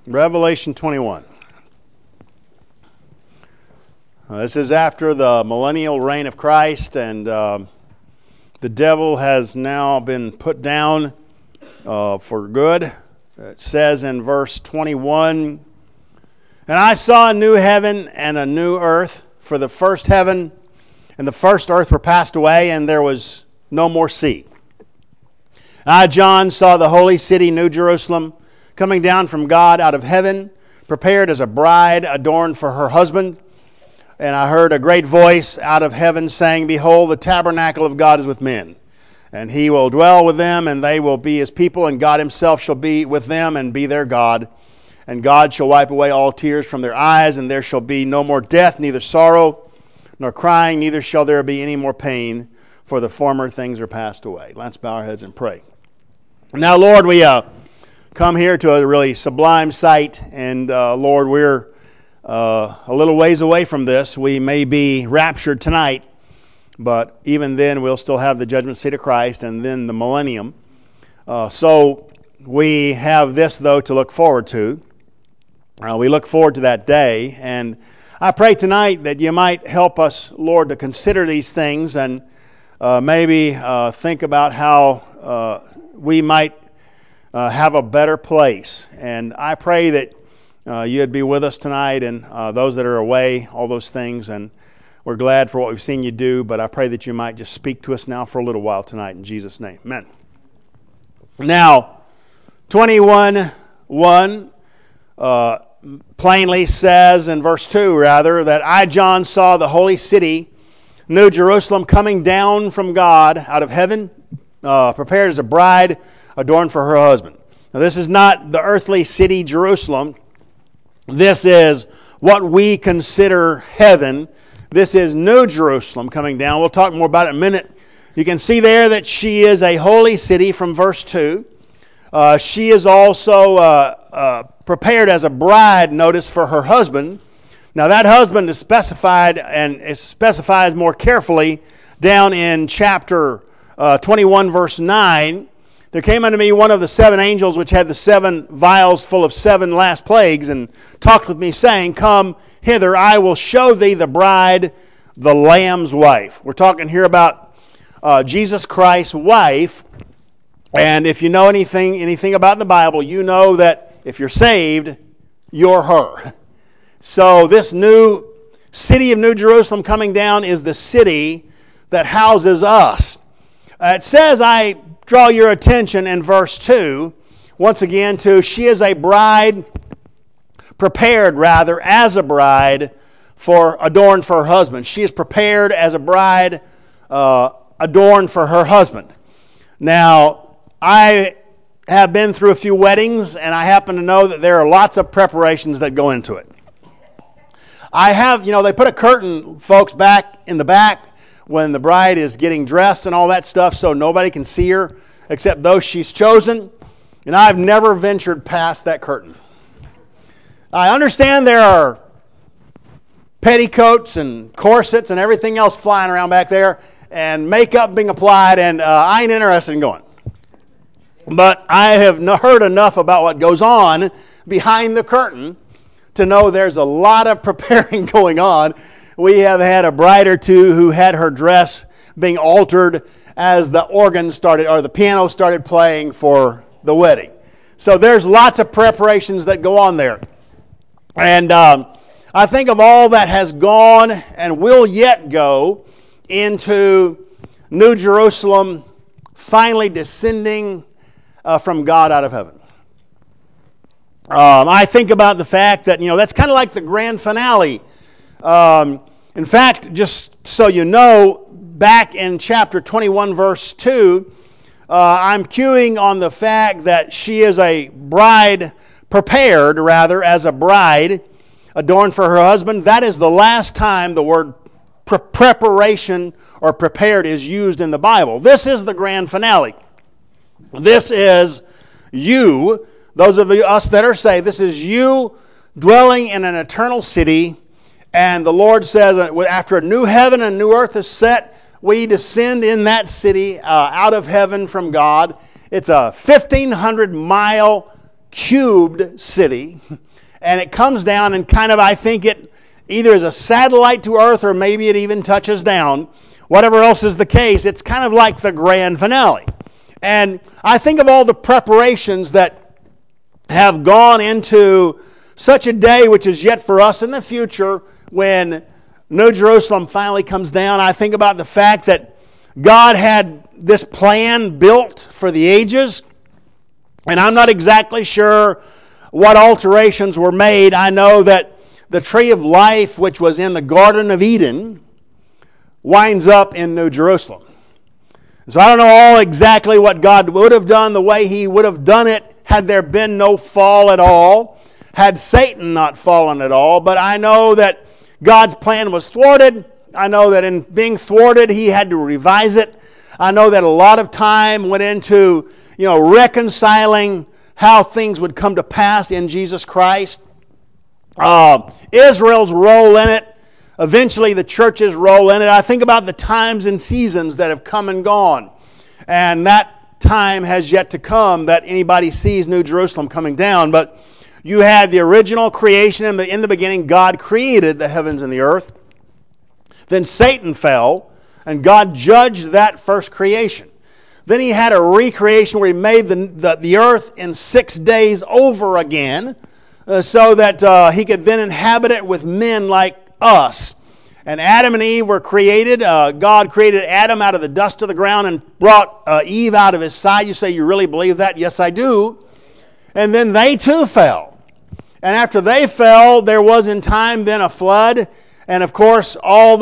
Revelation 21. This is after the millennial reign of Christ, and the devil has now been put down for good. It says in verse 21, "And I saw a new heaven and a new earth, for the first heaven and the first earth were passed away, and there was no more sea. And I, John, saw the holy city, New Jerusalem, coming down from God out of heaven, prepared as a bride adorned for her husband. And I heard a great voice out of heaven saying, Behold, the tabernacle of God is with men, and he will dwell with them, and they will be his people, and God himself shall be with them and be their God. And God shall wipe away all tears from their eyes, and there shall be no more death, neither sorrow nor crying, neither shall there be any more pain, for the former things are passed away." Let's bow our heads and pray. Now, Lord, we come here to a really sublime sight, and Lord, we're a little ways away from this. We may be raptured tonight, but even then we'll still have the judgment seat of Christ and then the millennium. So we have this, though, to look forward to. We look forward to that day, and I pray tonight that you might help us, Lord, to consider these things and maybe think about how we might have a better place. And I pray that you'd be with us tonight, and those that are away, all those things. And we're glad for what we've seen you do, but I pray that you might just speak to us now for a little while tonight. In Jesus' name, amen. Now, 21:1 plainly says, in verse 2 rather, that I, John, saw the holy city, New Jerusalem, coming down from God out of heaven, prepared as a bride adorned for her husband. Now, this is not the earthly city Jerusalem. This is what we consider heaven. This is New Jerusalem coming down. We'll talk more about it in a minute. You can see there that she is a holy city from verse 2. She is also prepared as a bride, notice, for her husband. Now that husband is specified, and it specifies more carefully down in chapter 21, verse 9. There came unto me one of the seven angels which had the 7 vials full of 7 last plagues, and talked with me, saying, Come hither, I will show thee the bride, the Lamb's wife. We're talking here about Jesus Christ's wife. And if you know anything about the Bible, you know that if you're saved, you're her. So this new city of New Jerusalem coming down is the city that houses us. It says, I draw your attention in verse 2, once again, to she is a bride, prepared rather, as a bride, adorned for her husband. She is prepared as a bride, adorned for her husband. Now, I have been through a few weddings, and I happen to know that there are lots of preparations that go into it. They put a curtain, folks, back in the back when the bride is getting dressed and all that stuff, so nobody can see her except those she's chosen. And I've never ventured past that curtain. I understand there are petticoats and corsets and everything else flying around back there, and makeup being applied, and I ain't interested in going. But I have heard enough about what goes on behind the curtain to know there's a lot of preparing going on. We have had a bride or two who had her dress being altered as the organ started, or the piano started playing for the wedding. So there's lots of preparations that go on there. And I think of all that has gone and will yet go into New Jerusalem finally descending from God out of heaven. I think about the fact that, that's kind of like the grand finale. In fact, just so you know, back in chapter 21, verse 2, I'm cueing on the fact that she is a bride, prepared, rather, as a bride, adorned for her husband. That is the last time the word preparation or prepared is used in the Bible. This is the grand finale. This is you, those of us that are saved, this is you dwelling in an eternal city. And the Lord says, after a new heaven and a new earth is set, we descend in that city out of heaven from God. It's a 1,500-mile cubed city, and it comes down and kind of, I think it either is a satellite to Earth or maybe it even touches down. Whatever else is the case, it's kind of like the grand finale. And I think of all the preparations that have gone into such a day which is yet for us in the future when New Jerusalem finally comes down. I think about the fact that God had this plan built for the ages, and I'm not exactly sure what alterations were made. I know that the tree of life, which was in the Garden of Eden, winds up in New Jerusalem. So I don't know all exactly what God would have done, the way He would have done it had there been no fall at all, had Satan not fallen at all. But I know that God's plan was thwarted. I know that in being thwarted, He had to revise it. I know that a lot of time went into, reconciling how things would come to pass in Jesus Christ. Israel's role in it. Eventually the church's role in it. I think about the times and seasons that have come and gone. And that time has yet to come that anybody sees New Jerusalem coming down. But you had the original creation. In the beginning, God created the heavens and the earth. Then Satan fell, and God judged that first creation. Then He had a recreation where He made the earth in 6 days over again, so that He could then inhabit it with men like us. And Adam and Eve were created. God created Adam out of the dust of the ground and brought Eve out of his side. You say, you really believe that? Yes, I do. And then they too fell. And after they fell, there was in time then a flood. And of course, all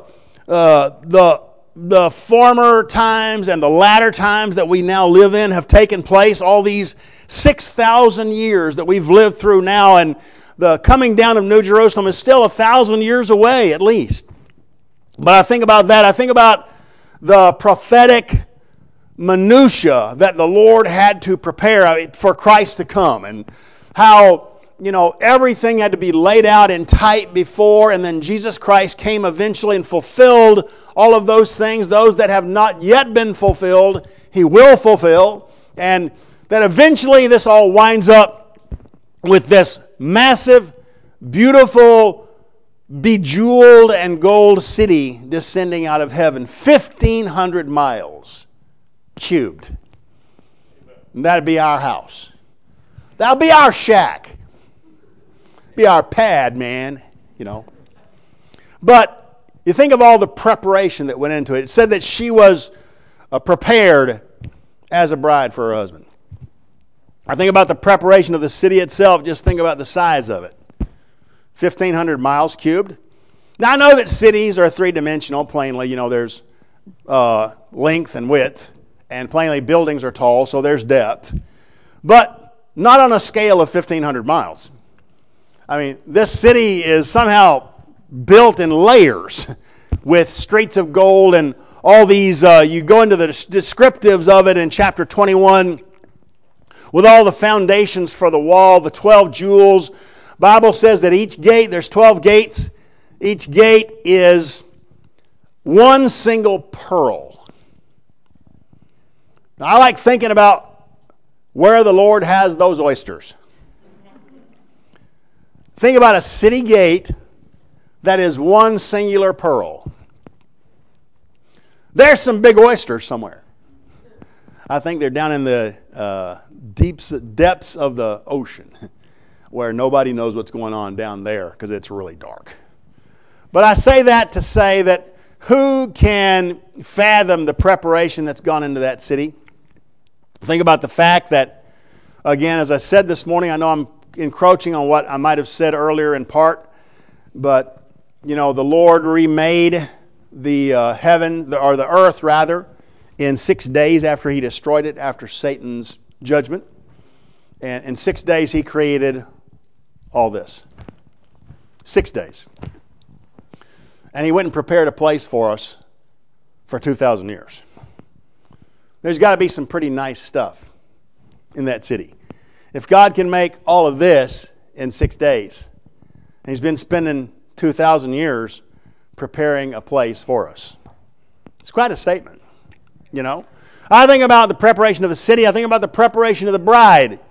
the former times and the latter times that we now live in have taken place. All these 6,000 years that we've lived through now, and the coming down of New Jerusalem is still 1,000 years away at least. But I think about that. I think about the prophetic minutia that the Lord had to prepare for Christ to come, and how everything had to be laid out in type before, and then Jesus Christ came eventually and fulfilled all of those things. Those that have not yet been fulfilled, He will fulfill. And that eventually this all winds up with this massive, beautiful, bejeweled and gold city descending out of heaven. 1,500 miles cubed. And that'd be our house. That'll be our shack. Be our pad, man, But you think of all the preparation that went into it. It said that she was prepared as a bride for her husband. I think about the preparation of the city itself. Just think about the size of it. 1,500 miles cubed. Now, I know that cities are three-dimensional, plainly. There's length and width. And plainly, buildings are tall, so there's depth. But not on a scale of 1,500 miles. I mean, this city is somehow built in layers with streets of gold and all these. You go into the descriptives of it in chapter 21 with all the foundations for the wall, the 12 jewels. Bible says that each gate, there's 12 gates. Each gate is one single pearl. Now, I like thinking about where the Lord has those oysters. Think about a city gate that is one singular pearl. There's some big oysters somewhere. I think they're down in the depths of the ocean where nobody knows what's going on down there because it's really dark. But I say that to say that who can fathom the preparation that's gone into that city? Think about the fact that, again, as I said this morning, I know I'm encroaching on what I might have said earlier in part, but the Lord remade the the earth rather, in 6 days after He destroyed it after Satan's judgment. And in 6 days He created all this. 6 days. And He went and prepared a place for us for 2,000 years. There's got to be some pretty nice stuff in that city. If God can make all of this in 6 days, and He's been spending 2,000 years preparing a place for us. It's quite a statement, I think about the preparation of the city. I think about the preparation of the bride.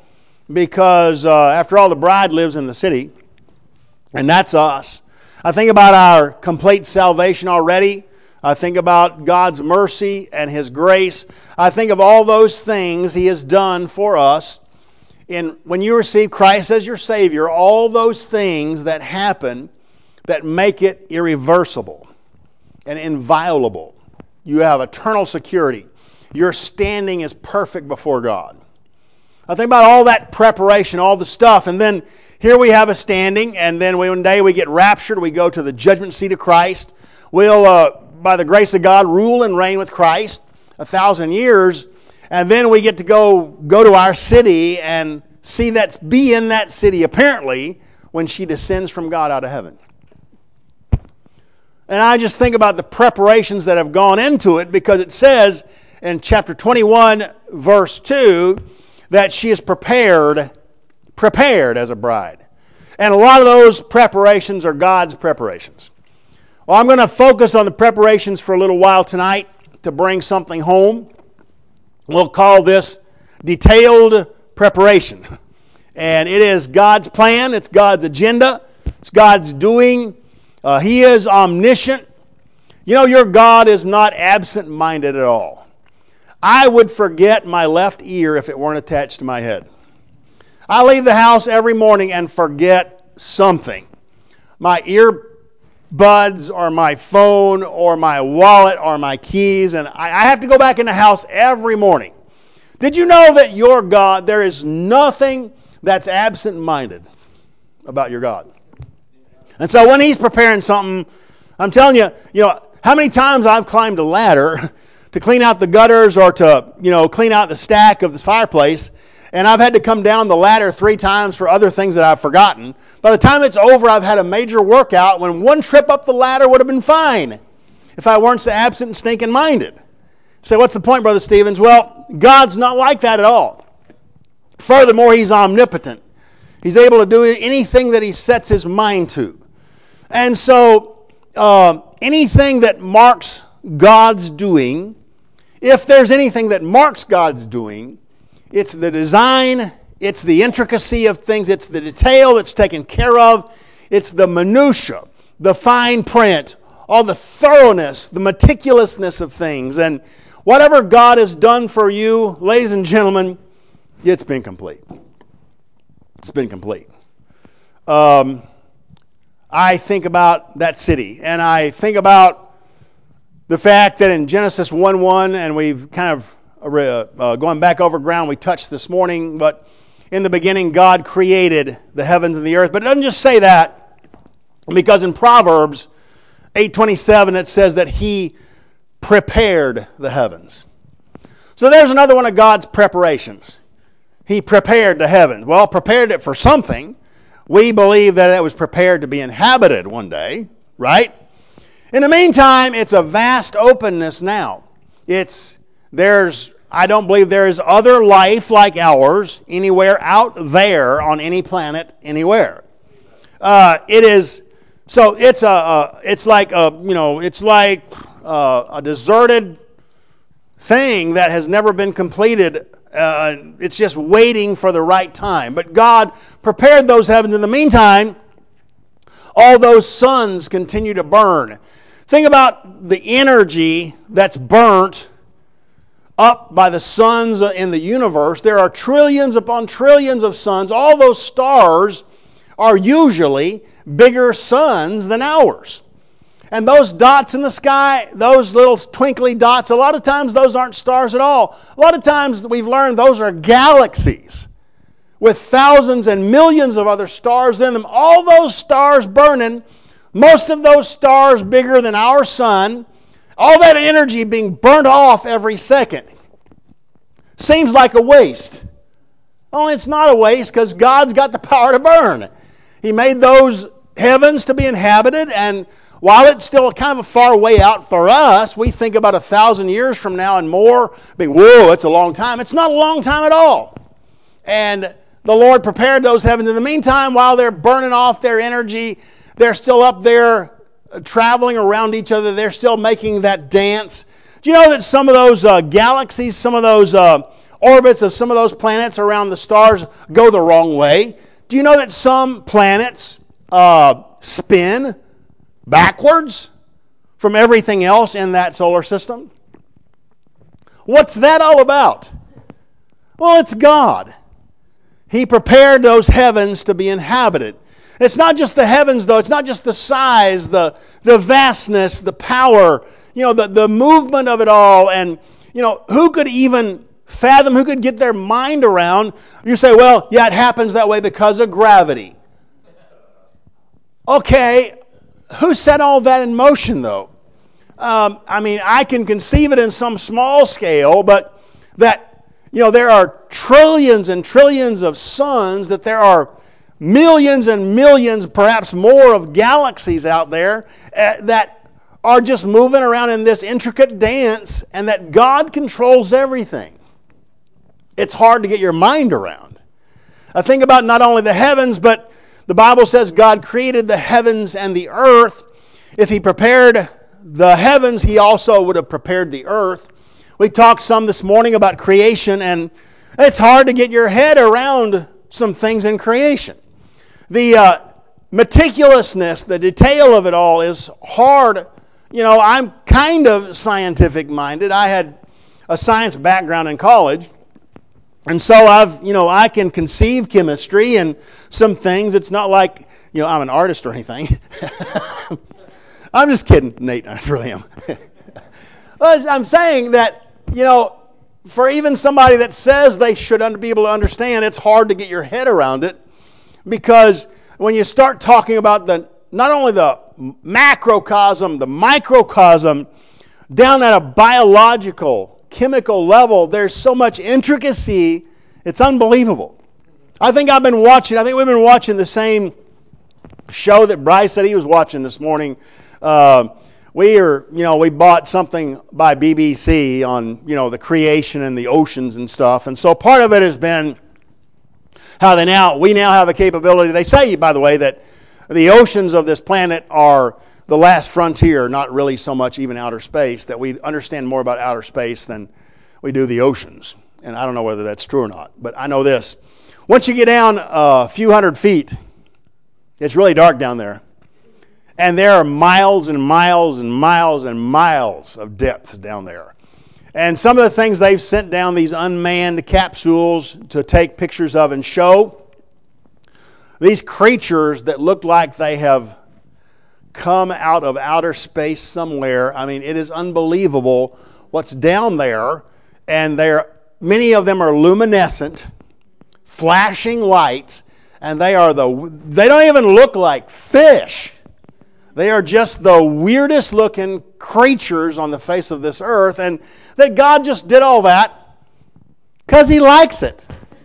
because after all, the bride lives in the city, and that's us. I think about our complete salvation already. I think about God's mercy and His grace. I think of all those things He has done for us. And when you receive Christ as your Savior, all those things that happen that make it irreversible and inviolable. You have eternal security. Your standing is perfect before God. I think about all that preparation, all the stuff, and then here we have a standing, and then one day we get raptured, we go to the judgment seat of Christ. We'll, by the grace of God, rule and reign with Christ 1,000 years, and then we get to go to our city and be in that city, apparently, when she descends from God out of heaven. And I just think about the preparations that have gone into it, because it says in chapter 21, verse 2, that she is prepared as a bride. And a lot of those preparations are God's preparations. Well, I'm going to focus on the preparations for a little while tonight to bring something home. We'll call this detailed preparation. And it is God's plan, it's God's agenda, it's God's doing. He is omniscient. You know, your God is not absent-minded at all. I would forget my left ear if it weren't attached to my head. I leave the house every morning and forget something. My earbuds or my phone or my wallet or my keys, and I have to go back in the house every morning. Did you know that your God, there is nothing that's absent-minded about your God? And so when He's preparing something, I'm telling you, how many times I've climbed a ladder to clean out the gutters or to, clean out the stack of this fireplace, and I've had to come down the ladder 3 times for other things that I've forgotten. By the time it's over, I've had a major workout when one trip up the ladder would have been fine if I weren't so absent and stinking-minded. So what's the point, Brother Stevens? Well, God's not like that at all. Furthermore, He's omnipotent. He's able to do anything that He sets His mind to. And so anything that marks God's doing, if there's anything that marks God's doing, it's the design, it's the intricacy of things, it's the detail that's taken care of, it's the minutia, the fine print, all the thoroughness, the meticulousness of things. And whatever God has done for you, ladies and gentlemen, it's been complete. It's been complete. I think about that city, and I think about the fact that in Genesis 1:1, and we've kind of going back over ground we touched this morning, but in the beginning God created the heavens and the earth. But it doesn't just say that, because in Proverbs 8:27 it says that He prepared the heavens. So there's another one of God's preparations. He prepared the heavens. Well, prepared it for something. We believe that it was prepared to be inhabited one day, right? In the meantime, it's a vast openness now. I don't believe there is other life like ours anywhere out there on any planet anywhere. It's like a deserted thing that has never been completed. It's just waiting for the right time. But God prepared those heavens. In the meantime, all those suns continue to burn. Think about the energy that's burnt up by the suns in the universe. There are trillions upon trillions of suns. All those stars are usually bigger suns than ours. And those dots in the sky, those little twinkly dots, a lot of times those aren't stars at all. A lot of times we've learned those are galaxies with thousands and millions of other stars in them. All those stars burning, most of those stars bigger than our sun, all that energy being burnt off every second. Seems like a waste. Only it's not a waste, because God's got the power to burn. He made those heavens to be inhabited, and while it's still kind of a far way out for us, we think about 1,000 years from now and more, being, whoa, it's a long time. It's not a long time at all. And the Lord prepared those heavens. In the meantime, while they're burning off their energy, they're still up there traveling around each other. They're still making that dance. Do you know that some of those galaxies, some of those orbits of some of those planets around the stars go the wrong way? Do you know that some planets spin backwards from everything else in that solar system? What's that all about? Well, it's God. He prepared those heavens to be inhabited. It's not just the heavens, though. It's not just the size, the vastness, the power, the movement of it all. And, who could even fathom, who could get their mind around? You say, well, yeah, it happens that way because of gravity. Okay, who set all that in motion, though? I can conceive it in some small scale, but that, there are trillions and trillions of suns, that there are millions and millions, perhaps more, of galaxies out there that are just moving around in this intricate dance, and that God controls everything. It's hard to get your mind around. I think about not only the heavens, but the Bible says God created the heavens and the earth. If He prepared the heavens, He also would have prepared the earth. We talked some this morning about creation, and it's hard to get your head around some things in creation. The meticulousness, the detail of it all is hard. I'm kind of scientific minded. I had a science background in college, and so I can conceive chemistry and some things. It's not like, I'm an artist or anything. I'm just kidding, Nate. I really am. I'm saying that, for even somebody that says they should be able to understand, it's hard to get your head around it, because when you start talking about not only the macrocosm, the microcosm, down at a biological, chemical level, there's so much intricacy, it's unbelievable. I think we've been watching the same show that Bryce said he was watching this morning. We bought something by BBC on, the creation and the oceans and stuff. And so part of it has been how we now have a capability. They say, by the way, that the oceans of this planet are the last frontier, not really so much even outer space, that we understand more about outer space than we do the oceans. And I don't know whether that's true or not, but I know this. Once you get down a few hundred feet, it's really dark down there. And there are miles and miles and miles and miles of depth down there. And some of the things they've sent down, these unmanned capsules to take pictures of and show, these creatures that look like they have come out of outer space somewhere. It is unbelievable what's down there. And many of them are luminescent, flashing lights, and they don't even look like fish. They are just the weirdest looking creatures on the face of this earth, and that God just did all that because He likes it.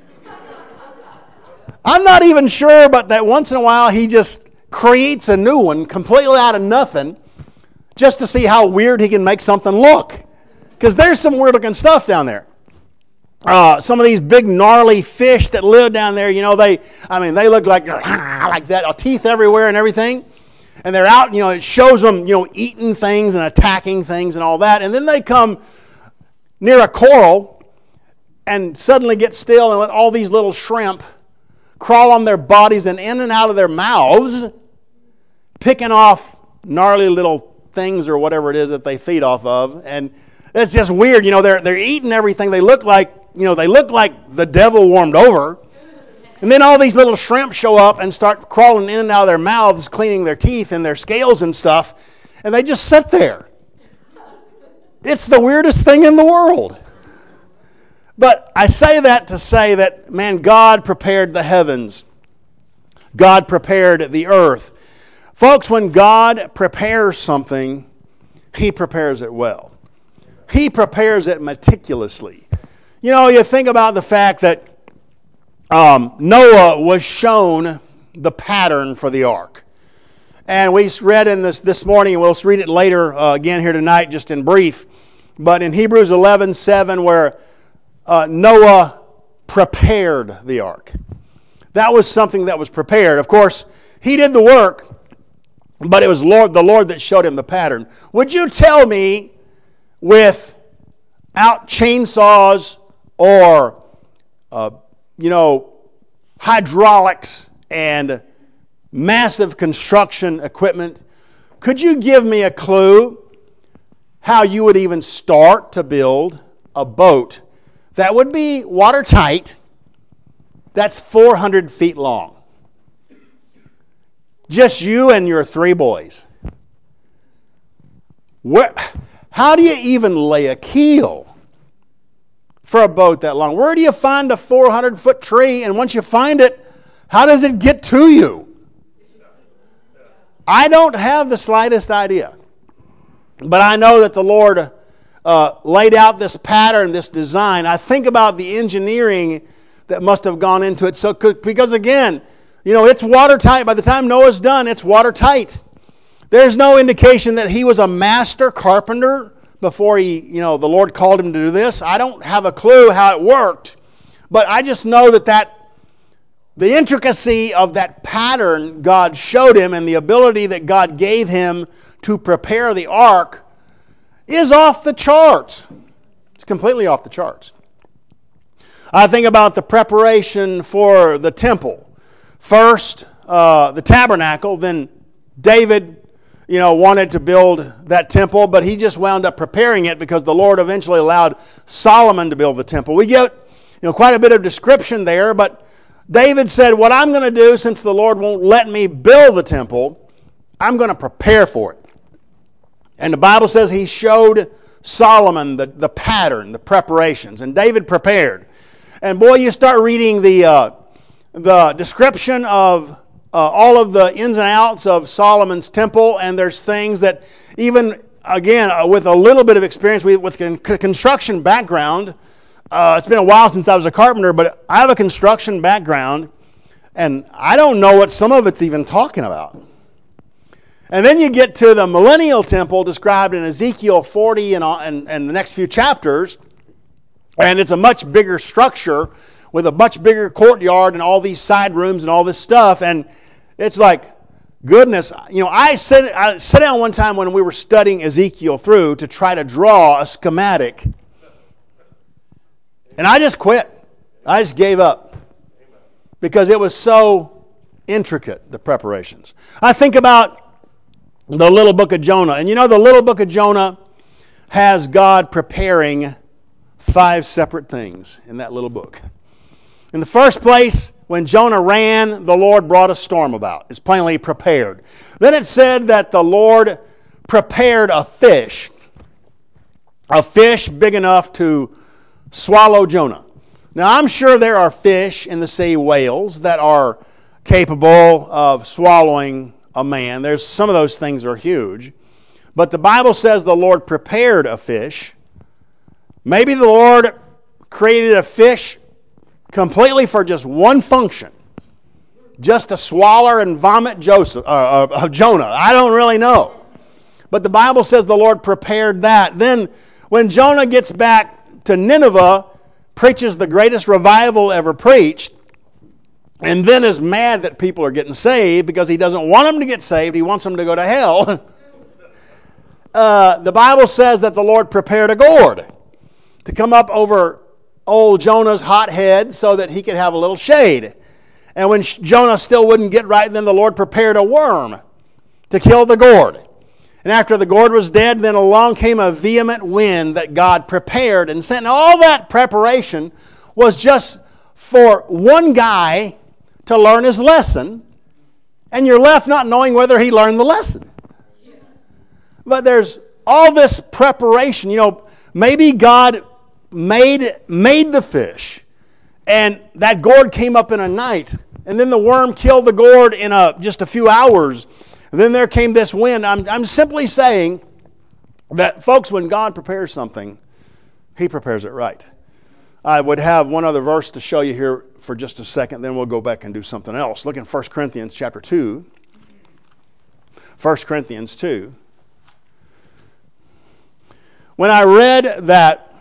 I'm not even sure, but that once in a while He just creates a new one completely out of nothing just to see how weird He can make something look. Because there's some weird looking stuff down there. Some of these big gnarly fish that live down there, they look like that, teeth everywhere and everything. And they're out, it shows them, eating things and attacking things and all that. And then they come near a coral and suddenly get still and let all these little shrimp crawl on their bodies and in and out of their mouths, picking off gnarly little things or whatever it is that they feed off of. And it's just weird. They're eating everything. They look like the devil warmed over. And then all these little shrimp show up and start crawling in and out of their mouths, cleaning their teeth and their scales and stuff. And they just sit there. It's the weirdest thing in the world. But I say that to say that, man, God prepared the heavens. God prepared the earth. Folks, when God prepares something, He prepares it well. He prepares it meticulously. You think about the fact that Noah was shown the pattern for the ark. And we read in this morning, and we'll read it later again here tonight, just in brief. But in Hebrews 11:7, where Noah prepared the ark. That was something that was prepared. Of course, he did the work, but it was the Lord that showed him the pattern. Would you tell me, without chainsaws or, hydraulics and massive construction equipment. Could you give me a clue how you would even start to build a boat that would be watertight, that's 400 feet long? Just you and your 3 boys. How do you even lay a keel for a boat that long? Where do you find a 400-foot tree? And once you find it, how does it get to you? I don't have the slightest idea. But I know that the Lord laid out this pattern, this design. I think about the engineering that must have gone into it. Because again, it's watertight. By the time Noah's done, it's watertight. There's no indication that he was a master carpenter before the Lord called him to do this. I don't have a clue how it worked. But I just know that the intricacy of that pattern God showed him and the ability that God gave him to prepare the ark is off the charts. It's completely off the charts. I think about the preparation for the temple. First, the tabernacle, then David, wanted to build that temple, but he just wound up preparing it because the Lord eventually allowed Solomon to build the temple. We get, quite a bit of description there, but David said, what I'm going to do, since the Lord won't let me build the temple, I'm going to prepare for it. And the Bible says he showed Solomon the pattern, the preparations, and David prepared. And boy, you start reading the description of all of the ins and outs of Solomon's temple, and there's things that even, again, with a little bit of experience with construction background, it's been a while since I was a carpenter, but I have a construction background, and I don't know what some of it's even talking about. And then you get to the millennial temple described in Ezekiel 40 and the next few chapters, and it's a much bigger structure with a much bigger courtyard and all these side rooms and all this stuff, and it's like, goodness, I sat down one time when we were studying Ezekiel through to try to draw a schematic, and I just quit. I just gave up because it was so intricate, the preparations. I think about the little book of Jonah. And the little book of Jonah has God preparing 5 separate things in that little book. In the first place, when Jonah ran, the Lord brought a storm about. It's plainly prepared. Then it said that the Lord prepared a fish big enough to swallow Jonah. Now, I'm sure there are fish in the sea, whales, that are capable of swallowing a man. There's some of those things are huge. But the Bible says the Lord prepared a fish. Maybe the Lord created a fish completely for just one function. Just to swallow and vomit Jonah. I don't really know. But the Bible says the Lord prepared that. Then when Jonah gets back to Nineveh, preaches the greatest revival ever preached, and then is mad that people are getting saved because he doesn't want them to get saved. He wants them to go to hell. The Bible says that the Lord prepared a gourd to come up over old Jonah's hot head so that he could have a little shade. And when Jonah still wouldn't get right, then the Lord prepared a worm to kill the gourd. And after the gourd was dead, then along came a vehement wind that God prepared and sent. And all that preparation was just for one guy to learn his lesson, and you're left not knowing whether he learned the lesson. But there's all this preparation. Maybe God made the fish, and that gourd came up in a night, and then the worm killed the gourd in just a few hours. And then there came this wind. I'm simply saying that, folks, when God prepares something, He prepares it right. I would have one other verse to show you here for just a second, then we'll go back and do something else. Look in 1 Corinthians chapter 2. 1 Corinthians 2. When I read that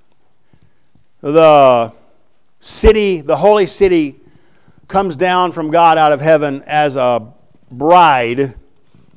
the holy city, comes down from God out of heaven as a bride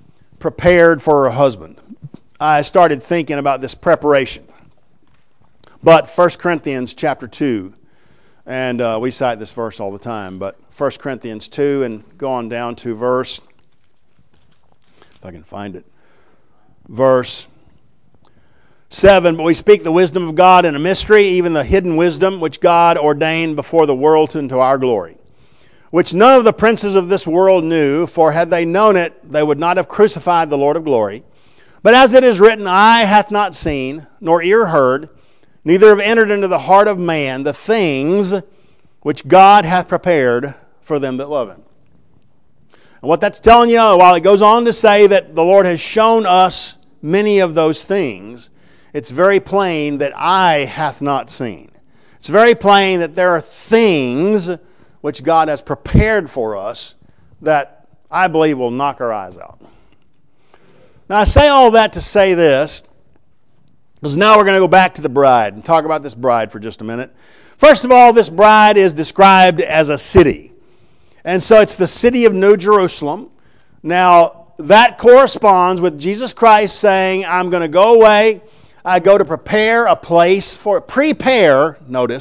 prepared for her husband, I started thinking about this preparation. But 1 Corinthians chapter 2, and we cite this verse all the time, but 1 Corinthians 2, and go on down to verse, if I can find it, verse 7, but we speak the wisdom of God in a mystery, even the hidden wisdom which God ordained before the world unto our glory, which none of the princes of this world knew, for had they known it, they would not have crucified the Lord of glory. But as it is written, eye hath not seen, nor ear heard, neither have entered into the heart of man the things which God hath prepared for them that love Him. And what that's telling you, while it goes on to say that the Lord has shown us many of those things, it's very plain that eye hath not seen. It's very plain that there are things which God has prepared for us that I believe will knock our eyes out. Now I say all that to say this, because now we're going to go back to the bride and talk about this bride for just a minute. First of all, this bride is described as a city. And so it's the city of New Jerusalem. Now that corresponds with Jesus Christ saying, I'm going to go away. I go to prepare a place for, prepare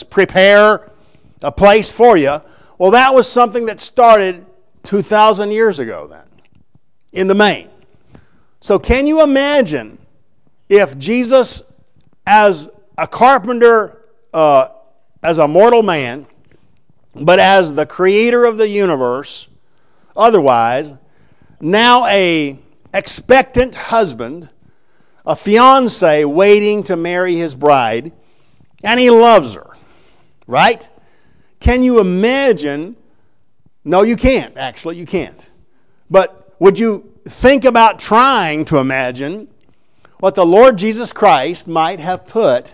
a place for you. Well, that was something that started 2,000 years ago then, in the main. So can you imagine if Jesus, as a carpenter, as a mortal man, but as the creator of the universe, otherwise, now a expectant husband, a fiancé waiting to marry his bride, and he loves her, right? Can you imagine? No, you can't, actually, you can't. But would you think about trying to imagine what the Lord Jesus Christ might have put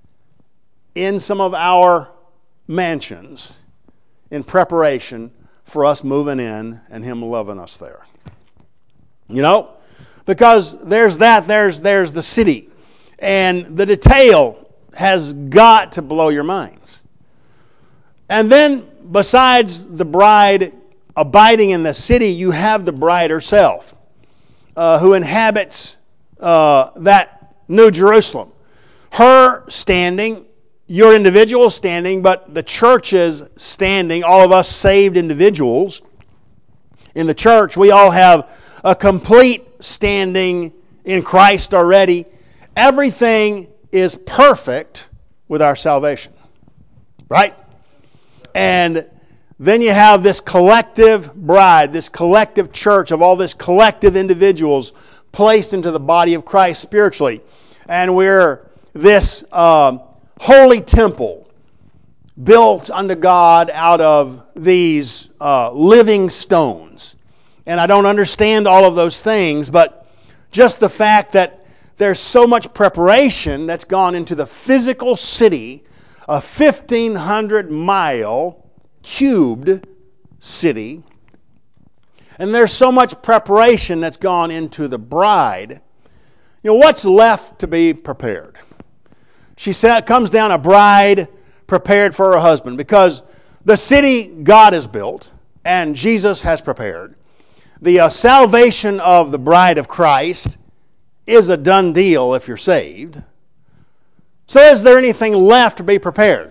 in some of our mansions in preparation for us moving in and Him loving us there? You know? Because there's the city. And the detail has got to blow your minds. And then, besides the bride abiding in the city, you have the bride herself, who inhabits that New Jerusalem. Her standing, your individual standing, but the church's standing, all of us saved individuals in the church, we all have a complete standing in Christ already. Everything is perfect with our salvation. Right? And then you have this collective bride, this collective church of all this collective individuals placed into the body of Christ spiritually. And we're this holy temple built unto God out of these living stones. And I don't understand all of those things, but just the fact that there's so much preparation that's gone into the physical city, a 1,500-mile cubed city, and there's so much preparation that's gone into the bride. You know, what's left to be prepared? She comes down a bride prepared for her husband, because the city God has built and Jesus has prepared. The salvation of the bride of Christ is a done deal if you're saved. So is there anything left to be prepared?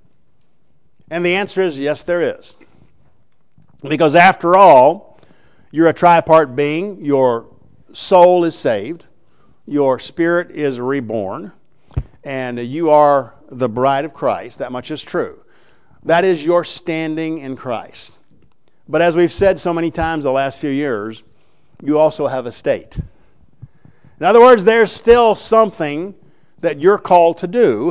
And the answer is yes, there is. Because after all, you're a tripart being. Your soul is saved. Your spirit is reborn. And you are the bride of Christ. That much is true. That is your standing in Christ. But as we've said so many times the last few years, you also have a state. In other words, there's still something that you're called to do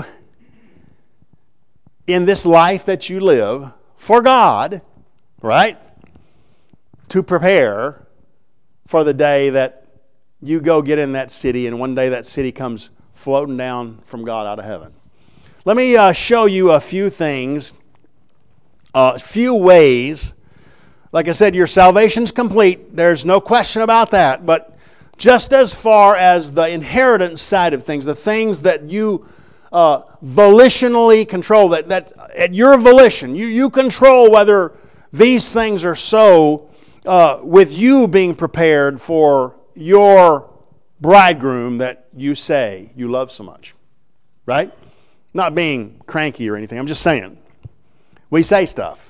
in this life that you live for God, right? To prepare for the day that you go get in that city, and one day that city comes floating down from God out of heaven. Let me show you a few things, a few ways. Like I said, your salvation's complete. There's no question about that. But just as far as the inheritance side of things, the things that you volitionally control, that at your volition, you control whether these things are so, with you being prepared for your bridegroom that you say you love so much. Right? Not being cranky or anything. I'm just saying. We say stuff.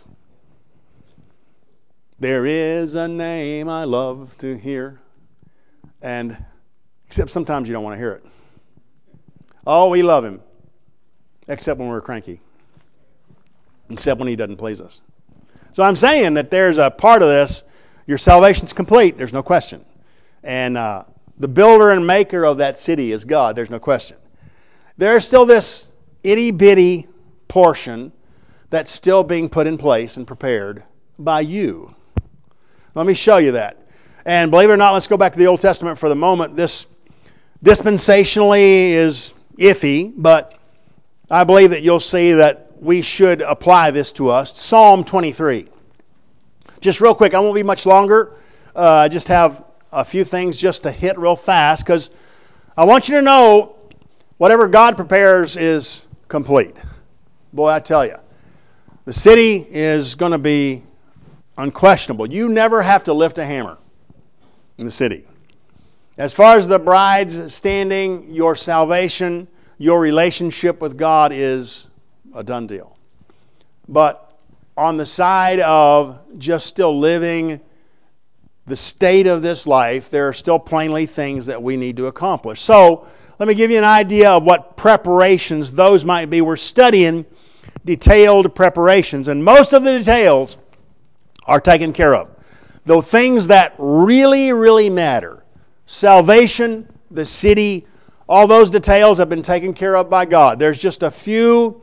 There is a name I love to hear. And except sometimes you don't want to hear it. Oh, we love him. Except when we're cranky. Except when he doesn't please us. So I'm saying that there's a part of this. Your salvation's complete. There's no question. And the builder and maker of that city is God. There's no question. There's still this itty-bitty portion that's still being put in place and prepared by you. Let me show you that. And believe it or not, let's go back to the Old Testament for the moment. This dispensationally is iffy, but I believe that you'll see that we should apply this to us. Psalm 23. Just real quick, I won't be much longer. I just have a few things just to hit real fast because I want you to know whatever God prepares is complete. Boy, I tell you, the city is going to be unquestionable. You never have to lift a hammer in the city. As far as the bride's standing, your salvation, your relationship with God is a done deal. But on the side of just still living the state of this life, there are still plainly things that we need to accomplish. So, let me give you an idea of what preparations those might be. We're studying detailed preparations, and most of the details are taken care of. The things that really, really matter, salvation, the city, all those details have been taken care of by God. There's just a few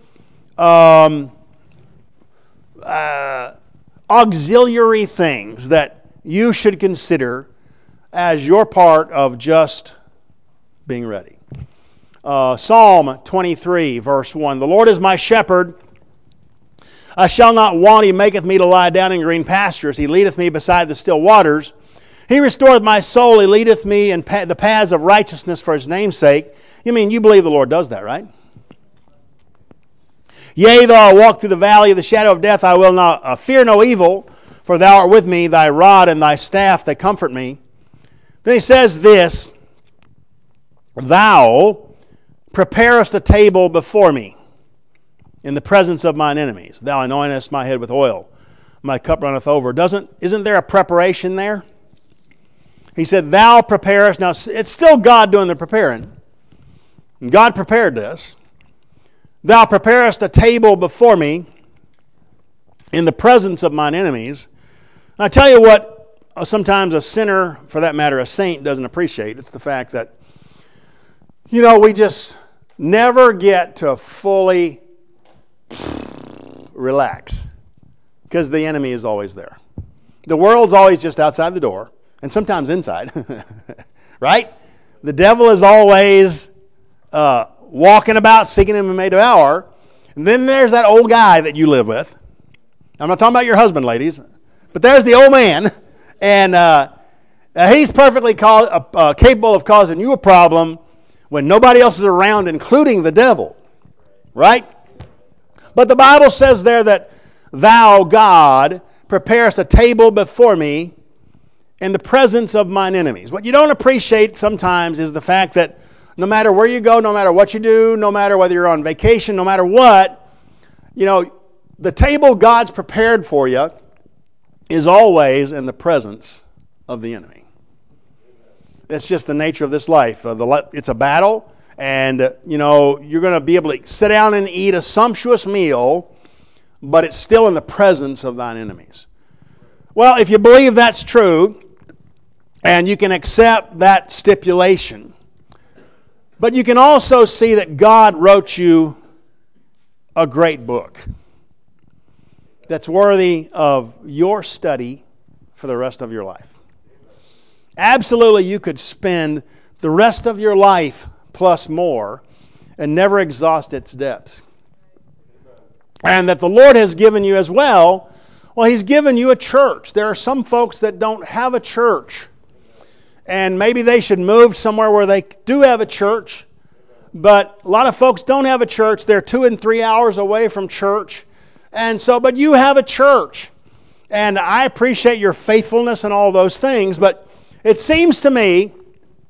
auxiliary things that you should consider as your part of just being ready. Psalm 23, verse 1. The Lord is my shepherd. I shall not want. He maketh me to lie down in green pastures. He leadeth me beside the still waters. He restoreth my soul. He leadeth me in the paths of righteousness for His name's sake. You believe the Lord does that, right? Yea, though I walk through the valley of the shadow of death, I will not fear no evil, for Thou art with me. Thy rod and Thy staff, they comfort me. Then he says this, Thou preparest a table before me in the presence of mine enemies. Thou anointest my head with oil. My cup runneth over. Isn't there a preparation there? He said, Thou preparest. Now, it's still God doing the preparing. God prepared this. Thou preparest a table before me in the presence of mine enemies. And I tell you what, sometimes a sinner, for that matter, a saint, doesn't appreciate. It's the fact that, we just never get to fully relax because the enemy is always there. The world's always just outside the door and sometimes inside, right? The devil is always walking about seeking him and may devour. And then there's that old guy that you live with. I'm not talking about your husband, ladies, but there's the old man, and he's perfectly capable of causing you a problem when nobody else is around, including the devil, right? But the Bible says there that Thou, God, preparest a table before me in the presence of mine enemies. What you don't appreciate sometimes is the fact that no matter where you go, no matter what you do, no matter whether you're on vacation, no matter what, the table God's prepared for you is always in the presence of the enemy. It's just the nature of this life. It's a battle, and you're going to be able to sit down and eat a sumptuous meal, but it's still in the presence of thine enemies. Well, if you believe that's true, and you can accept that stipulation, but you can also see that God wrote you a great book that's worthy of your study for the rest of your life. Absolutely, you could spend the rest of your life plus more and never exhaust its depths. And that the Lord has given you as well, He's given you a church. There are some folks that don't have a church. And maybe they should move somewhere where they do have a church. But a lot of folks don't have a church. They're 2 and 3 hours away from church. But you have a church. And I appreciate your faithfulness and all those things. But it seems to me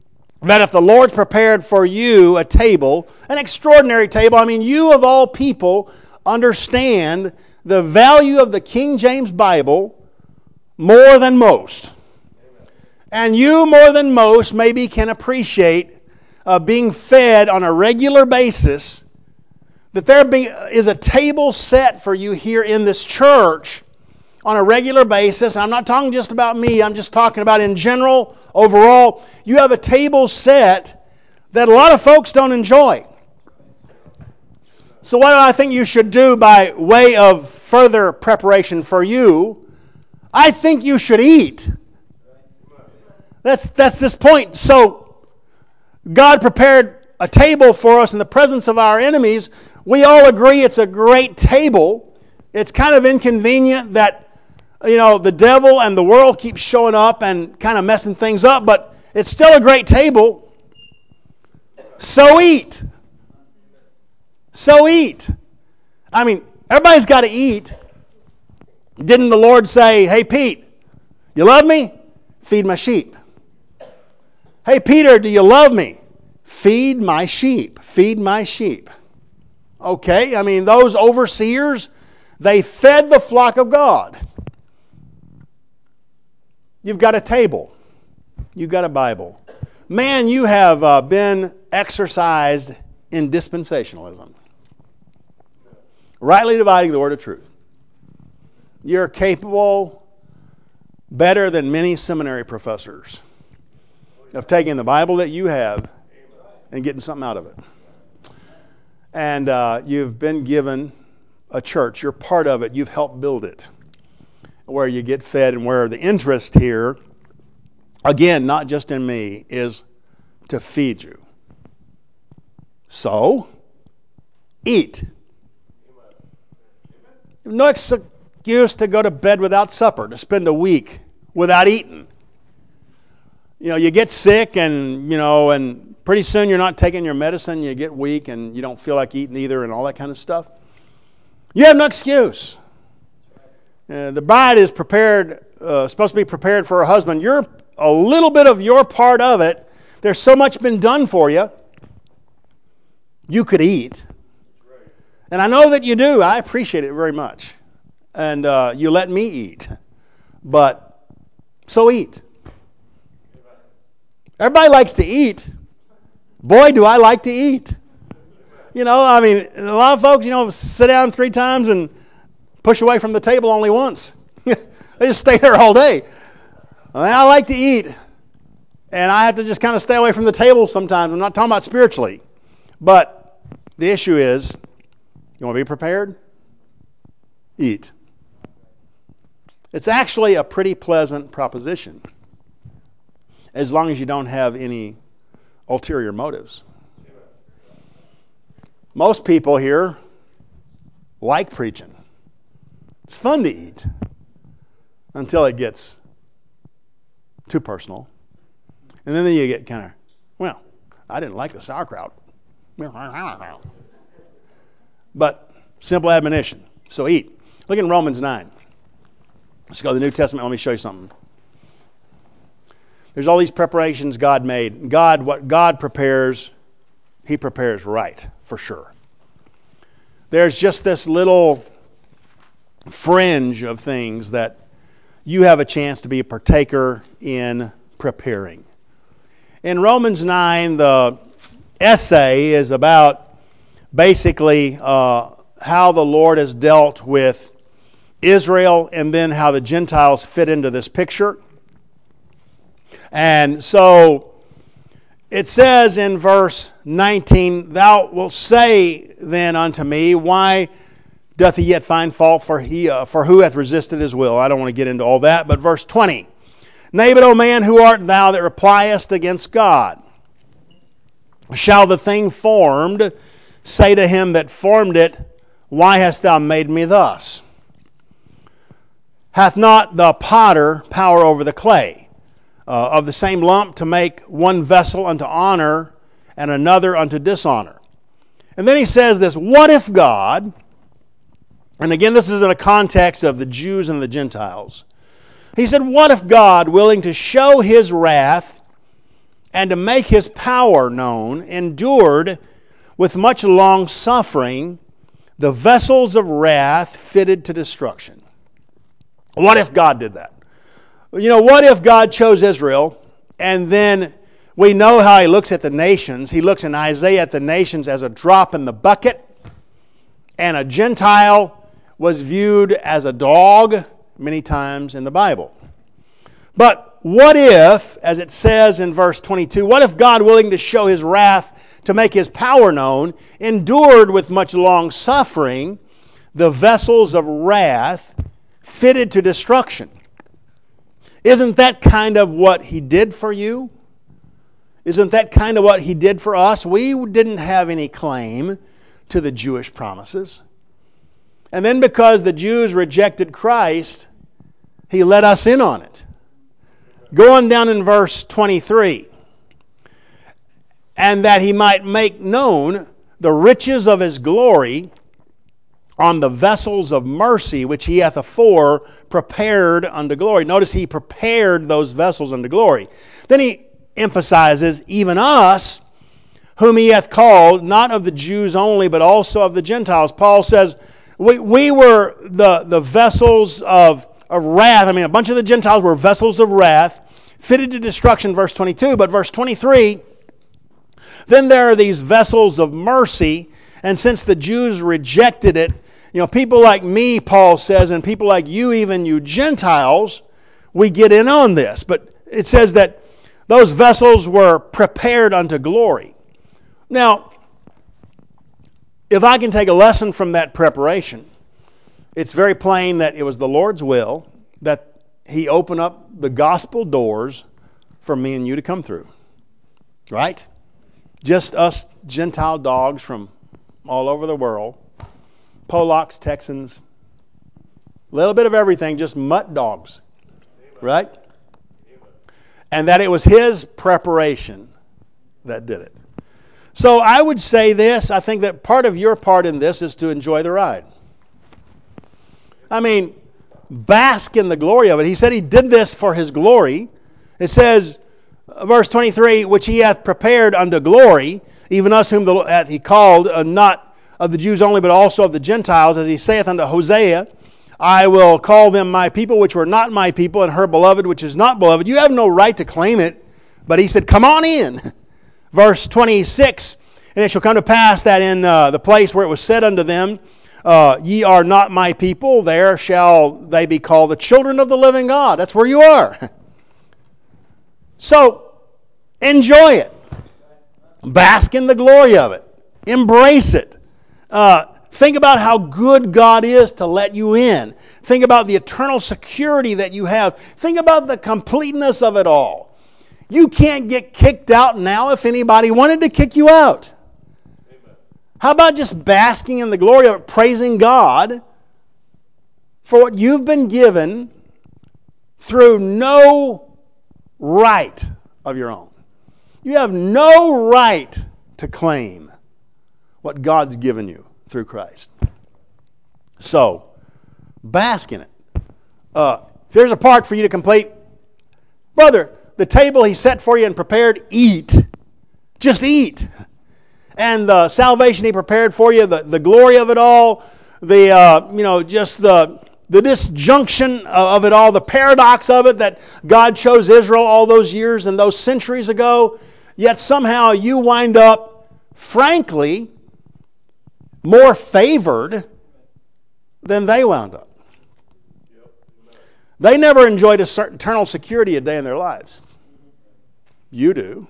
that if the Lord's prepared for you a table, an extraordinary table, I mean, you of all people understand the value of the King James Bible more than most. And you more than most maybe can appreciate being fed on a regular basis, that there is a table set for you here in this church on a regular basis. I'm not talking just about me, I'm just talking about in general, overall. You have a table set that a lot of folks don't enjoy. So what do I think you should do by way of further preparation for you? I think you should eat. That's this point. So God prepared a table for us in the presence of our enemies. We all agree it's a great table. It's kind of inconvenient that, the devil and the world keep showing up and kind of messing things up, but it's still a great table. So eat. So eat. I mean, everybody's got to eat. Didn't the Lord say, "Hey, Pete, you love me? Feed my sheep." "Hey, Peter, do you love me? Feed my sheep. Feed my sheep." Okay, I mean, those overseers, they fed the flock of God. You've got a table. You've got a Bible. Man, you have been exercised in dispensationalism. Rightly dividing the word of truth. You're capable, better than many seminary professors, of taking the Bible that you have and getting something out of it. And you've been given a church. You're part of it. You've helped build it, where you get fed, and where the interest here, again, not just in me, is to feed you. So, eat. No excuse to go to bed without supper, to spend a week without eating. You get sick and pretty soon you're not taking your medicine, you get weak and you don't feel like eating either and all that kind of stuff. You have no excuse. The bride is supposed to be prepared for her husband. You're a little bit of your part of it. There's so much been done for you. You could eat. And I know that you do. I appreciate it very much. And you let me eat. But, so eat. Everybody likes to eat. Boy, do I like to eat. A lot of folks, sit down 3 times and push away from the table only once. They just stay there all day. I like to eat. And I have to just kind of stay away from the table sometimes. I'm not talking about spiritually. But the issue is, you want to be prepared? Eat. It's actually a pretty pleasant proposition, as long as you don't have any ulterior motives. Most people here like preaching. It's fun to eat until it gets too personal. And then you get kind of, I didn't like the sauerkraut. But simple admonition. So eat. Look in Romans 9. Let's go to the New Testament. Let me show you something. There's all these preparations God made. What God prepares, He prepares right, for sure. There's just this little fringe of things that you have a chance to be a partaker in preparing. In Romans 9, the essay is about basically how the Lord has dealt with Israel and then how the Gentiles fit into this picture. And so it says in verse 19, "Thou wilt say then unto me, Why doth he yet find fault? For who hath resisted his will?" I don't want to get into all that. But verse 20, "Nay, but, O man, who art thou that repliest against God? Shall the thing formed say to him that formed it, Why hast thou made me thus? Hath not the potter power over the clay, of the same lump to make one vessel unto honor and another unto dishonor?" And then he says this, "What if God," and again this is in a context of the Jews and the Gentiles. He said, "What if God, willing to show His wrath and to make his power known, endured with much long suffering the vessels of wrath fitted to destruction. What if God did that? What if God chose Israel, and then we know how he looks at the nations. He looks in Isaiah at the nations as a drop in the bucket, and a Gentile was viewed as a dog many times in the Bible. But what if, as it says in verse 22, what if God, willing to show his wrath to make his power known, endured with much long suffering the vessels of wrath fitted to destruction? Isn't that kind of what he did for you? Isn't that kind of what he did for us? We didn't have any claim to the Jewish promises. And then because the Jews rejected Christ, he let us in on it. Going down in verse 23, and that he might make known the riches of his glory on the vessels of mercy which he hath afore prepared unto glory. Notice he prepared those vessels unto glory. Then he emphasizes, even us, whom he hath called, not of the Jews only, but also of the Gentiles. Paul says, we were the vessels of wrath. I mean, a bunch of the Gentiles were vessels of wrath, fitted to destruction, verse 22. But verse 23, then there are these vessels of mercy, and since the Jews rejected it, people like me, Paul says, and people like you, even you Gentiles, we get in on this. But it says that those vessels were prepared unto glory. Now, if I can take a lesson from that preparation, it's very plain that it was the Lord's will that he opened up the gospel doors for me and you to come through. Right? Just us Gentile dogs from all over the world. Polacks, Texans, a little bit of everything, just mutt dogs. Right? And that it was his preparation that did it. So I would say this, I think that part of your part in this is to enjoy the ride. I mean, bask in the glory of it. He said he did this for his glory. It says, verse 23, which he hath prepared unto glory, even us whom hath he called, not of the Jews only, but also of the Gentiles, as he saith unto Hosea, I will call them my people, which were not my people, and her beloved, which is not beloved. You have no right to claim it. But he said, come on in. Verse 26, and it shall come to pass that in the place where it was said unto them, ye are not my people, there shall they be called the children of the living God. That's where you are. So, enjoy it. Bask in the glory of it. Embrace it. Think about how good God is to let you in. Think about the eternal security that you have. Think about the completeness of it all. You can't get kicked out now if anybody wanted to kick you out. Amen. How about just basking in the glory of it, praising God for what you've been given through no right of your own. You have no right to claim what God's given you through Christ. So, bask in it. If there's a part for you to complete, brother, the table he set for you and prepared, eat. Just eat. And the salvation he prepared for you, the glory of it all, just the disjunction of it all, the paradox of it that God chose Israel all those years and those centuries ago, yet somehow you wind up, frankly, more favored than they wound up. They never enjoyed a certain eternal security a day in their lives. You do.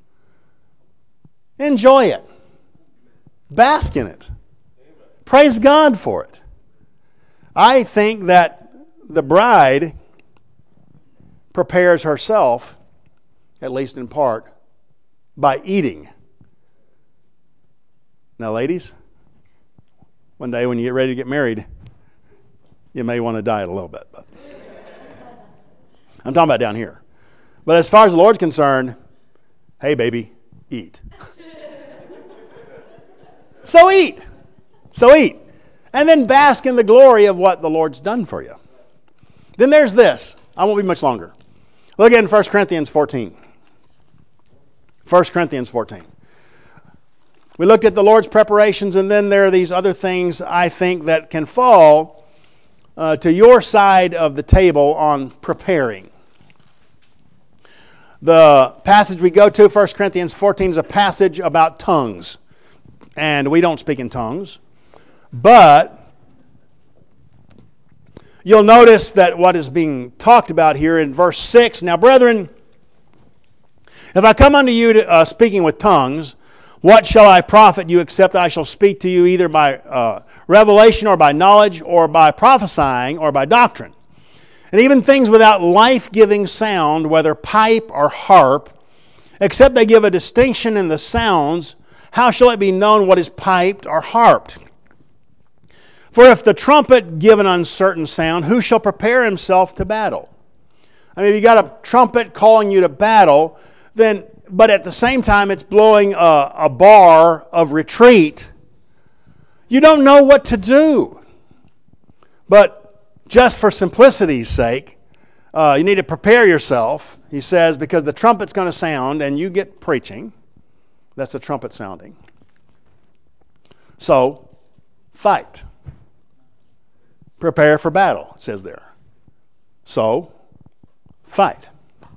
Enjoy it. Bask in it. Praise God for it. I think that the bride prepares herself, at least in part, by eating. Now, ladies, one day when you get ready to get married, you may want to diet a little bit, but I'm talking about down here. But as far as the Lord's concerned, hey, baby, eat. So eat. So eat. And then bask in the glory of what the Lord's done for you. Then there's this. I won't be much longer. Look at in 1 Corinthians 14. 1 Corinthians 14. We looked at the Lord's preparations, and then there are these other things, I think, that can fall to your side of the table on preparing. The passage we go to, 1 Corinthians 14, is a passage about tongues. And we don't speak in tongues. But you'll notice that what is being talked about here in verse 6, now, brethren, if I come unto you speaking with tongues, what shall I profit you except I shall speak to you either by revelation or by knowledge or by prophesying or by doctrine? And even things without life-giving sound, whether pipe or harp, except they give a distinction in the sounds, how shall it be known what is piped or harped? For if the trumpet give an uncertain sound, who shall prepare himself to battle? I mean, if you got a trumpet calling you to battle, then, but at the same time it's blowing a bar of retreat, you don't know what to do. But just for simplicity's sake, you need to prepare yourself, he says, because the trumpet's going to sound and you get preaching. That's the trumpet sounding. So, fight. Prepare for battle, it says there. So, fight.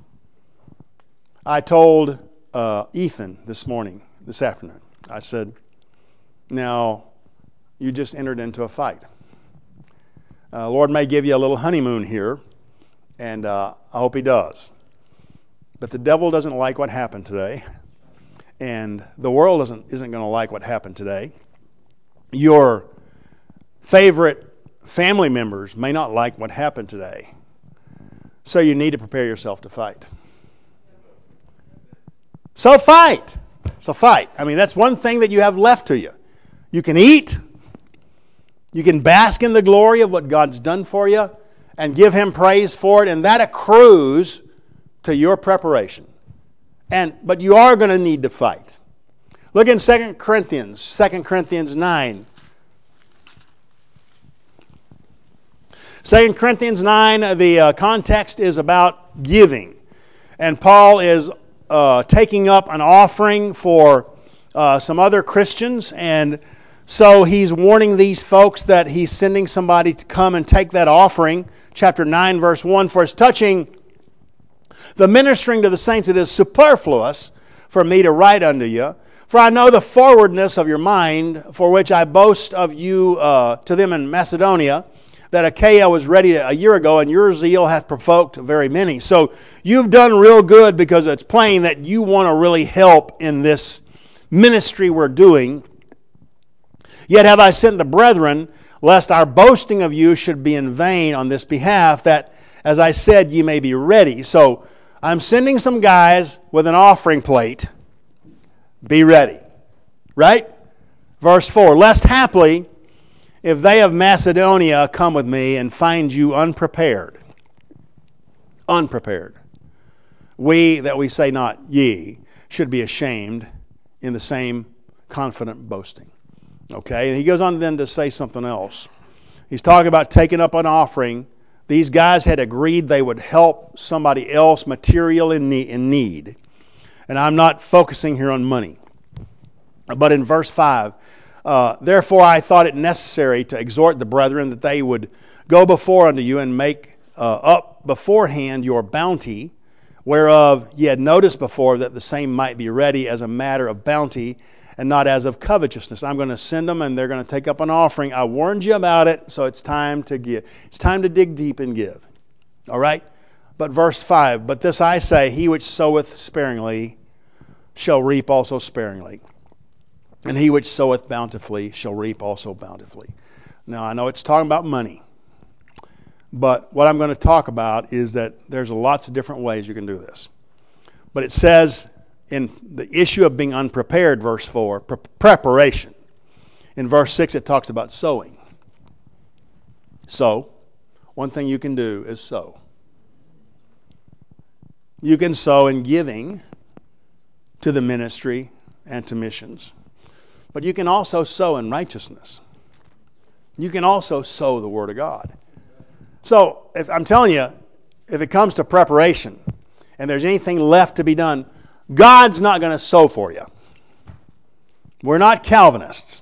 I told Ethan this afternoon, I said, now, you just entered into a fight. Lord may give you a little honeymoon here, and I hope he does. But the devil doesn't like what happened today, and the world isn't going to like what happened today. Your favorite family members may not like what happened today. So you need to prepare yourself to fight. So fight. I mean, that's one thing that you have left to you. You can eat. You can bask in the glory of what God's done for you and give Him praise for it, and that accrues to your preparation. But you are going to need to fight. Look in 2 Corinthians 9. 2 Corinthians 9, the context is about giving. And Paul is taking up an offering for some other Christians, and so he's warning these folks that he's sending somebody to come and take that offering. Chapter 9, verse 1, for it's touching the ministering to the saints, it is superfluous for me to write unto you. For I know the forwardness of your mind, for which I boast of you to them in Macedonia, that Achaia was ready a year ago, and your zeal hath provoked very many. So you've done real good, because it's plain that you want to really help in this ministry we're doing. Yet have I sent the brethren, lest our boasting of you should be in vain on this behalf, that, as I said, ye may be ready. So I'm sending some guys with an offering plate. Be ready. Right? Verse 4, lest haply, if they of Macedonia come with me and find you unprepared, we, that we say not ye, should be ashamed in the same confident boasting. Okay, and he goes on then to say something else. He's talking about taking up an offering. These guys had agreed they would help somebody else material in need. And I'm not focusing here on money. But in verse 5, therefore I thought it necessary to exhort the brethren that they would go before unto you and make up beforehand your bounty, whereof ye had noticed before that the same might be ready as a matter of bounty and not as of covetousness. I'm going to send them, and they're going to take up an offering. I warned you about it, so it's time to give. It's time to dig deep and give. All right? But verse 5, but this I say, he which soweth sparingly shall reap also sparingly, and he which soweth bountifully shall reap also bountifully. Now, I know it's talking about money, but what I'm going to talk about is that there's lots of different ways you can do this. But it says in the issue of being unprepared, verse 4, preparation. In verse 6, it talks about sowing. So, one thing you can do is sow. You can sow in giving to the ministry and to missions. But you can also sow in righteousness. You can also sow the Word of God. So, I'm telling you, if it comes to preparation and there's anything left to be done, God's not going to sow for you. We're not Calvinists.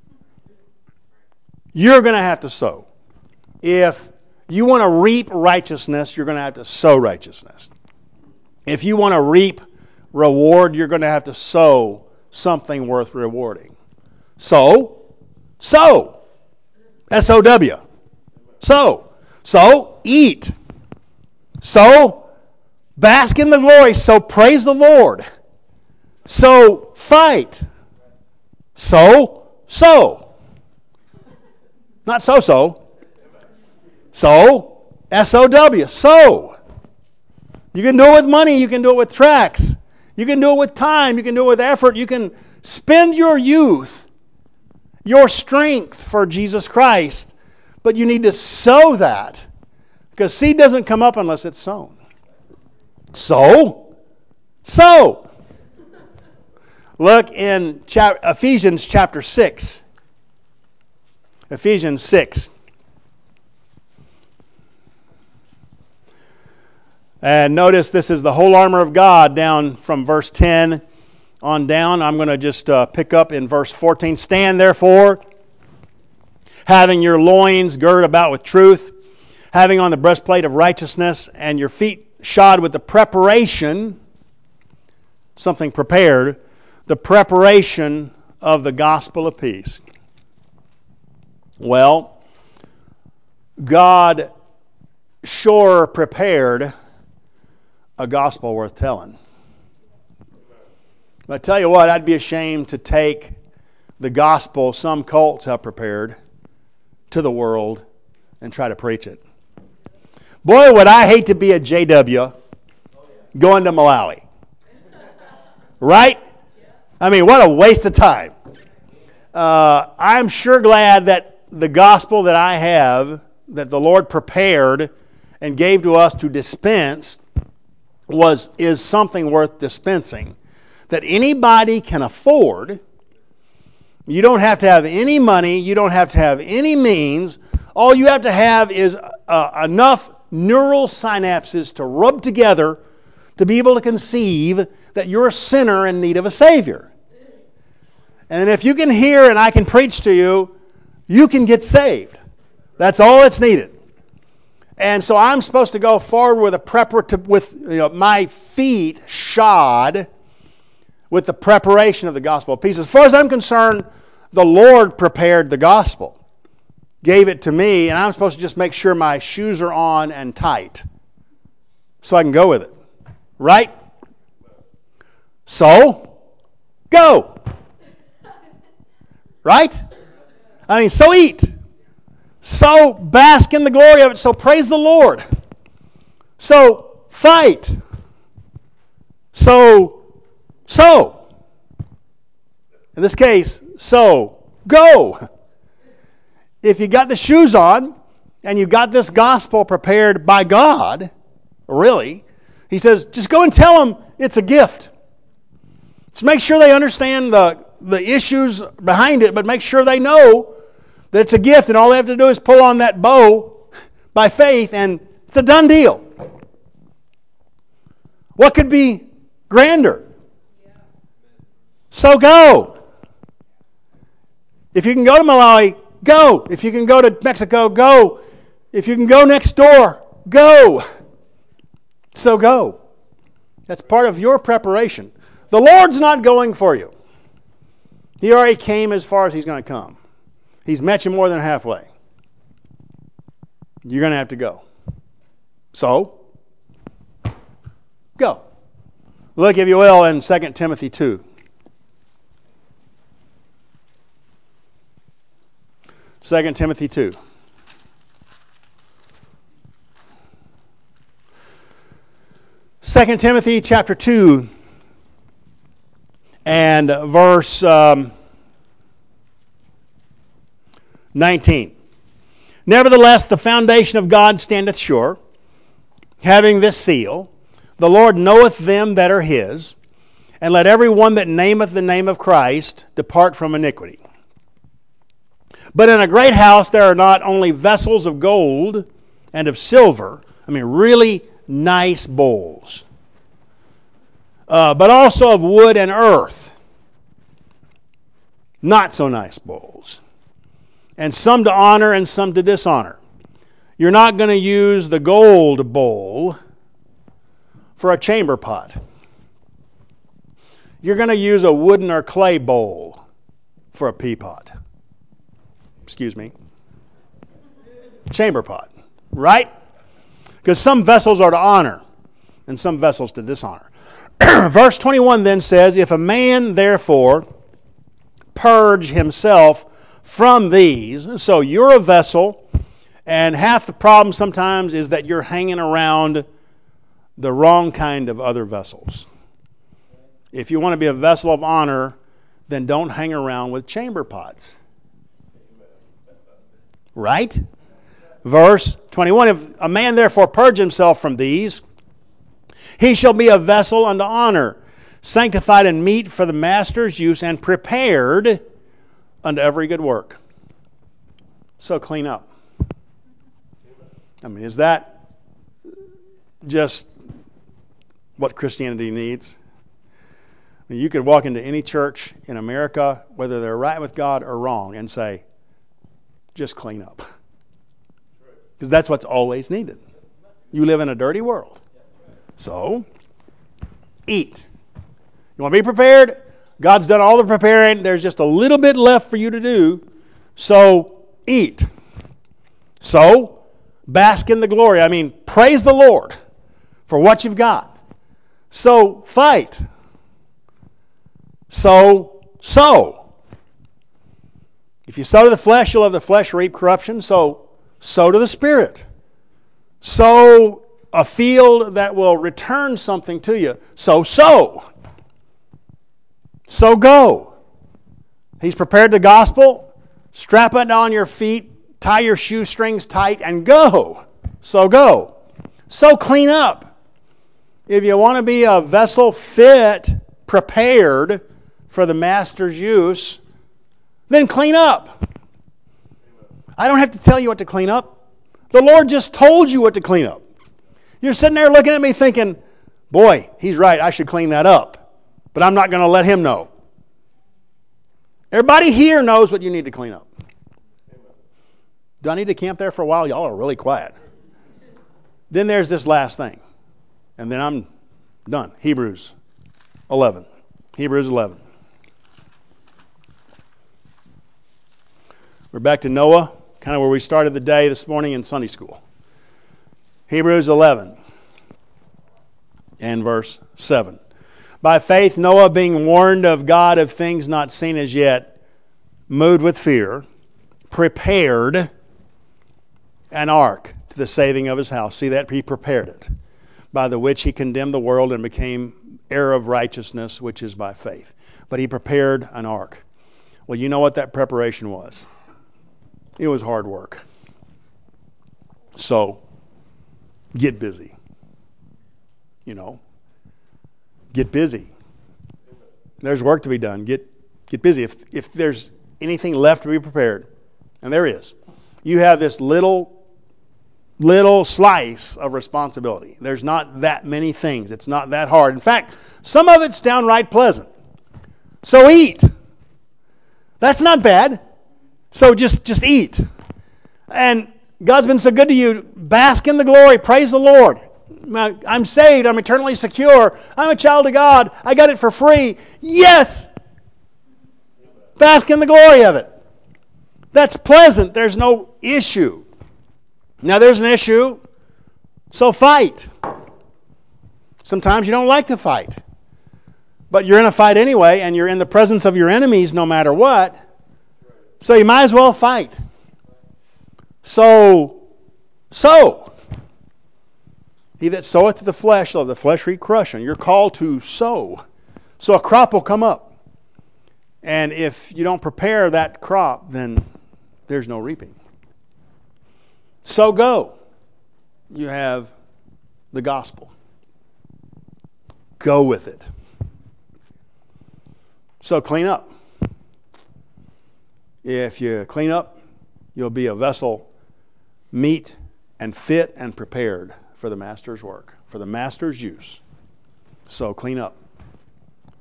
You're going to have to sow. If you want to reap righteousness, you're going to have to sow righteousness. If you want to reap reward, you're going to have to sow something worth rewarding. Sow. S-O-W. Sow. So, eat. So, bask in the glory. So, praise the Lord. So, fight. So. Not so-so. So, S-O-W. So. You can do it with money. You can do it with tracts. You can do it with time. You can do it with effort. You can spend your youth, your strength for Jesus Christ. But you need to sow that. Because seed doesn't come up unless it's sown. Sow. Look in Ephesians chapter 6. Ephesians 6. And notice this is the whole armor of God down from verse 10 on down. I'm going to just pick up in verse 14. Stand therefore, having your loins girded about with truth, having on the breastplate of righteousness, and your feet shod with the preparation, something prepared, the preparation of the gospel of peace. Well, God sure prepared a gospel worth telling. But I tell you what, I'd be ashamed to take the gospel some cults have prepared to the world and try to preach it. Boy, would I hate to be a JW going to Malawi. Right? I mean, what a waste of time. I'm sure glad that the gospel that I have, that the Lord prepared and gave to us to dispense, is something worth dispensing. That anybody can afford. You don't have to have any money. You don't have to have any means. All you have to have is enough neural synapses to rub together to be able to conceive that you're a sinner in need of a Savior. And if you can hear and I can preach to you, you can get saved. That's all that's needed. And so I'm supposed to go forward with my feet shod with the preparation of the gospel of peace. As far as I'm concerned, the Lord prepared the gospel, gave it to me, and I'm supposed to just make sure my shoes are on and tight so I can go with it. Right? So, go. Right? I mean, so eat. So bask in the glory of it. So praise the Lord. So fight. So. In this case, so go. If you got the shoes on and you got this gospel prepared by God, really, he says, just go and tell them it's a gift. Just make sure they understand the issues behind it, but make sure they know that it's a gift, and all they have to do is pull on that bow by faith, and it's a done deal. What could be grander? So go. If you can go to Malawi, go. If you can go to Mexico, go. If you can go next door, go. So go. That's part of your preparation. The Lord's not going for you. He already came as far as He's going to come. He's met you more than halfway. You're going to have to go. So, go. Look, if you will, in 2 Timothy 2. 2 Timothy 2. Second Timothy chapter 2 and verse 19. Nevertheless, the foundation of God standeth sure, having this seal, the Lord knoweth them that are His, and let every one that nameth the name of Christ depart from iniquity. But in a great house there are not only vessels of gold and of silver, really nice bowls, but also of wood and earth. Not so nice bowls. And some to honor and some to dishonor. You're not going to use the gold bowl for a chamber pot. You're going to use a wooden or clay bowl for a pea pot. Excuse me. Chamber pot. Right? Because some vessels are to honor and some vessels to dishonor. Verse 21 then says, if a man therefore purge himself from these, so you're a vessel, and half the problem sometimes is that you're hanging around the wrong kind of other vessels. If you want to be a vessel of honor, then don't hang around with chamber pots. Right? Verse 21, if a man therefore purge himself from these, he shall be a vessel unto honor, sanctified and meet for the master's use, and prepared unto every good work. So clean up. I mean, is that just what Christianity needs? I mean, you could walk into any church in America, whether they're right with God or wrong, and say, just clean up. Because that's what's always needed. You live in a dirty world. So, eat. You want to be prepared? God's done all the preparing. There's just a little bit left for you to do. So, eat. So, bask in the glory. I mean, praise the Lord for what you've got. So, fight. So. If you sow to the flesh, you'll have the flesh reap corruption. So, sow to the Spirit. Sow a field that will return something to you. So go. He's prepared the gospel. Strap it on your feet. Tie your shoestrings tight and go. So go. So clean up. If you want to be a vessel fit, prepared for the master's use, then clean up. I don't have to tell you what to clean up. The Lord just told you what to clean up. You're sitting there looking at me thinking, boy, he's right, I should clean that up. But I'm not going to let him know. Everybody here knows what you need to clean up. Do I need to camp there for a while? Y'all are really quiet. Then there's this last thing. And then I'm done. Hebrews 11. Hebrews 11. We're back to Noah, kind of where we started the day this morning in Sunday school. Hebrews 11 and verse 7. By faith Noah, being warned of God of things not seen as yet, moved with fear, prepared an ark to the saving of his house. See that? He prepared it, by the which he condemned the world and became heir of righteousness, which is by faith. But he prepared an ark. Well, you know what that preparation was. It was hard work. So, get busy. Get busy. There's work to be done. Get busy. If there's anything left to be prepared, and there is, you have this little slice of responsibility. There's not that many things. It's not that hard. In fact, some of it's downright pleasant. So eat. That's not bad. So just eat. And God's been so good to you. Bask in the glory. Praise the Lord. I'm saved. I'm eternally secure. I'm a child of God. I got it for free. Yes! Bask in the glory of it. That's pleasant. There's no issue. Now there's an issue, so fight. Sometimes you don't like to fight. But you're in a fight anyway, and you're in the presence of your enemies no matter what. So you might as well fight. So. He that soweth to the flesh, shall of the flesh reap corruption. You're called to sow. So a crop will come up. And if you don't prepare that crop, then there's no reaping. So go. You have the gospel. Go with it. So clean up. If you clean up, you'll be a vessel meet and fit and prepared for the master's work, for the master's use. So clean up.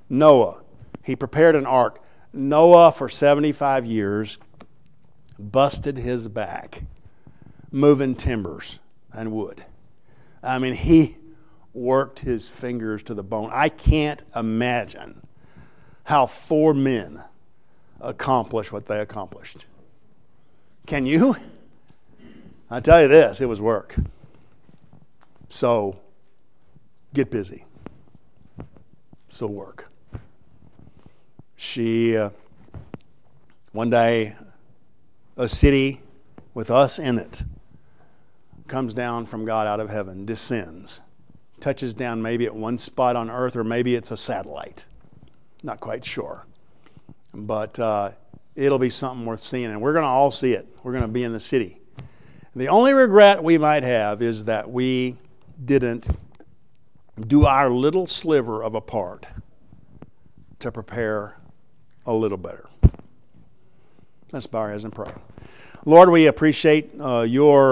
Noah. He prepared an ark. Noah, for 75 years, busted his back moving timbers and wood. I mean, he worked his fingers to the bone. I can't imagine how 4 men accomplished what they accomplished. Can you? I tell you this, it was work. So, get busy. So work. One day, a city with us in it comes down from God out of heaven, descends, touches down maybe at one spot on earth, or maybe it's a satellite. Not quite sure. But it'll be something worth seeing, and we're going to all see it. We're going to be in the city. The only regret we might have is that we didn't do our little sliver of a part to prepare a little better. Let's bow our heads and pray. Lord, we appreciate your